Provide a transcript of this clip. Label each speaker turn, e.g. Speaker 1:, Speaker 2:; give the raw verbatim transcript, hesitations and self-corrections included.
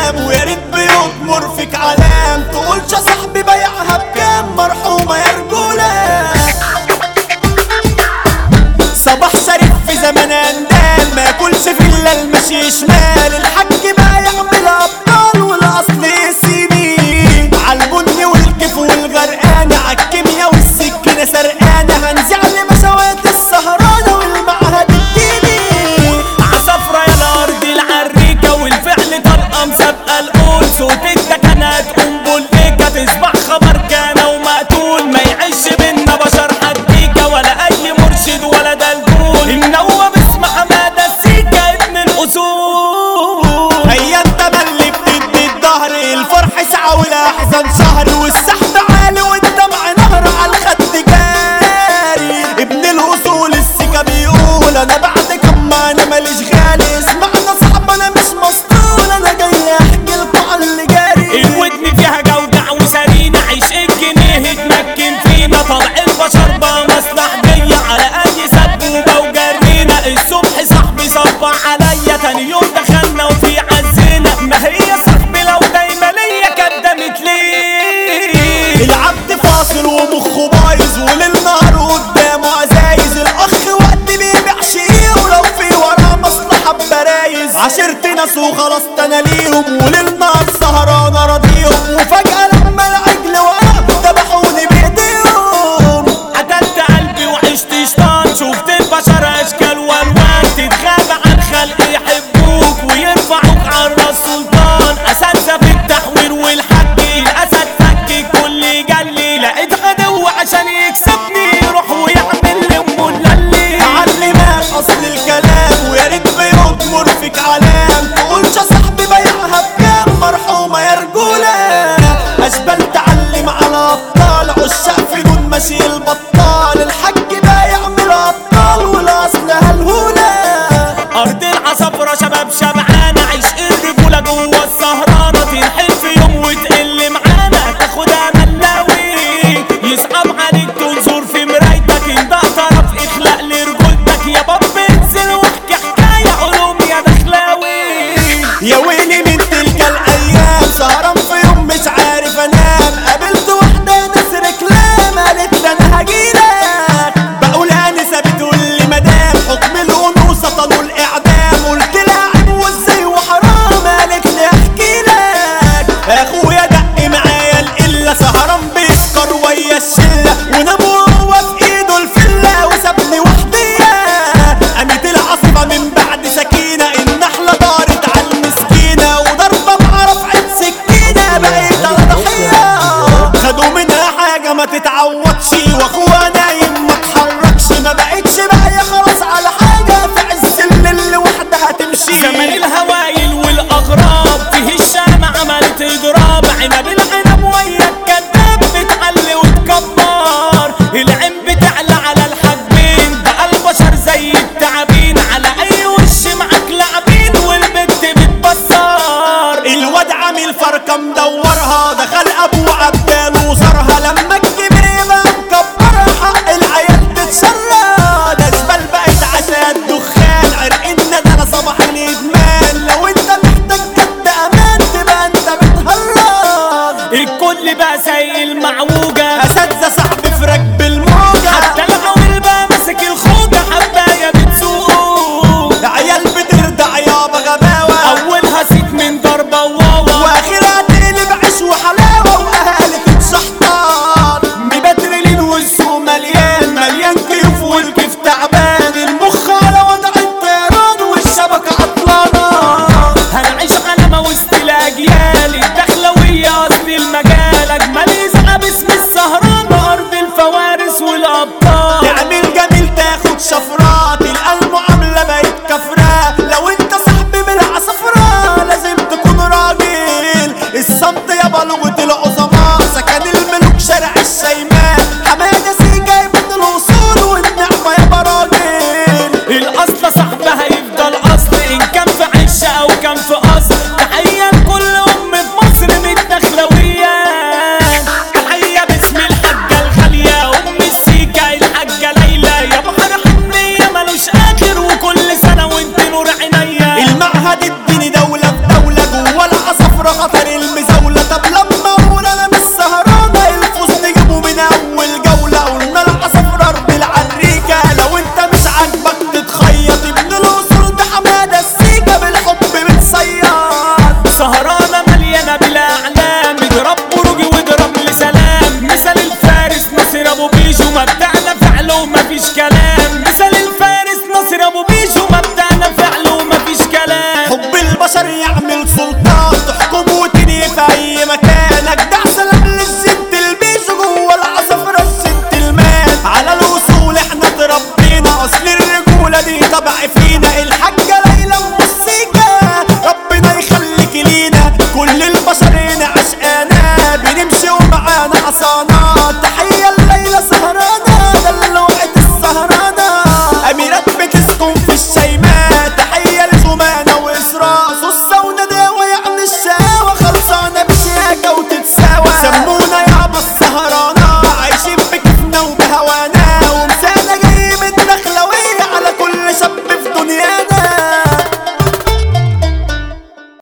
Speaker 1: كلام ويا ريت بيضمر فيك علام، تقولش يا صاحبي بيعها بكام مرحومة يا رجولة. صباح شريف في زمن اندال، ما ياكلش في الا المشي شمال، الحاج بقى يعمل ابطال والاصل سنين، عالبني والكيف والغرقانة عالكيميا والسكينة سرقانة، هنزع لمشاوات السهرانة والمعهد الديني،
Speaker 2: عصفرة يا الارض العريكة والفعل طلقة مسابقة القول، صوت التكنات قنبلتك تصبح خبر كان ومقتول، ما يعيش بينا بشر حديكة ولا اي مرشد ولا دلدول، النوم اسم حمادة السيكة ابن الاصول.
Speaker 1: هيا انت ملي بتدي الظهر، الفرح ساعة والاحزان شهر، والسحب عالي والدمع نهر عالخد جاري، ابن الاصول السيكة بيقول انا بعد كم انا ماليش غالي، اسمعنا صاحب انا مش مسطول، انا جاي احكي لكم على اللي جاري.
Speaker 2: الودن فيها جودع وسرينا، عيش الجنيه اتمكن فينا، طلع البشر بقى مصلحجية على اي سبوبة وجرينا، الصبح صاحبي صب عليا تاني يوم دخلنا وفي عزينا، ما هي صاحبي لو دايما ليا قدمت ليه.
Speaker 1: العبد فاصل ومخه بايظ وللنهار قدامه عزايز، الاخ وقت بيبيع شيء ولو في وراه مصلحة ببرايز، عشرت ناس وخلاص انا ليهم وللنهار سهران اراضيهم، وفجأة لما العجل وقع ذبحوني بايديهم،
Speaker 2: قتلت قلبي وعشت شطان، شفت البشر اشكال والوان، تتغاب عن خلق يحبوك ويرفعوك عالراس سلطان، اساتذة في التحوير والحج الاسد فك كل جلي، لقيت عدو عشان يكسبني يروح ويعمل لي ام اللي
Speaker 1: علمك اصل الكلام ويا ريت بيضمر فيك علام، تقولش يا صاحبي بيعها بكام مرحومة يا رجولة.
Speaker 2: له مفيش كلام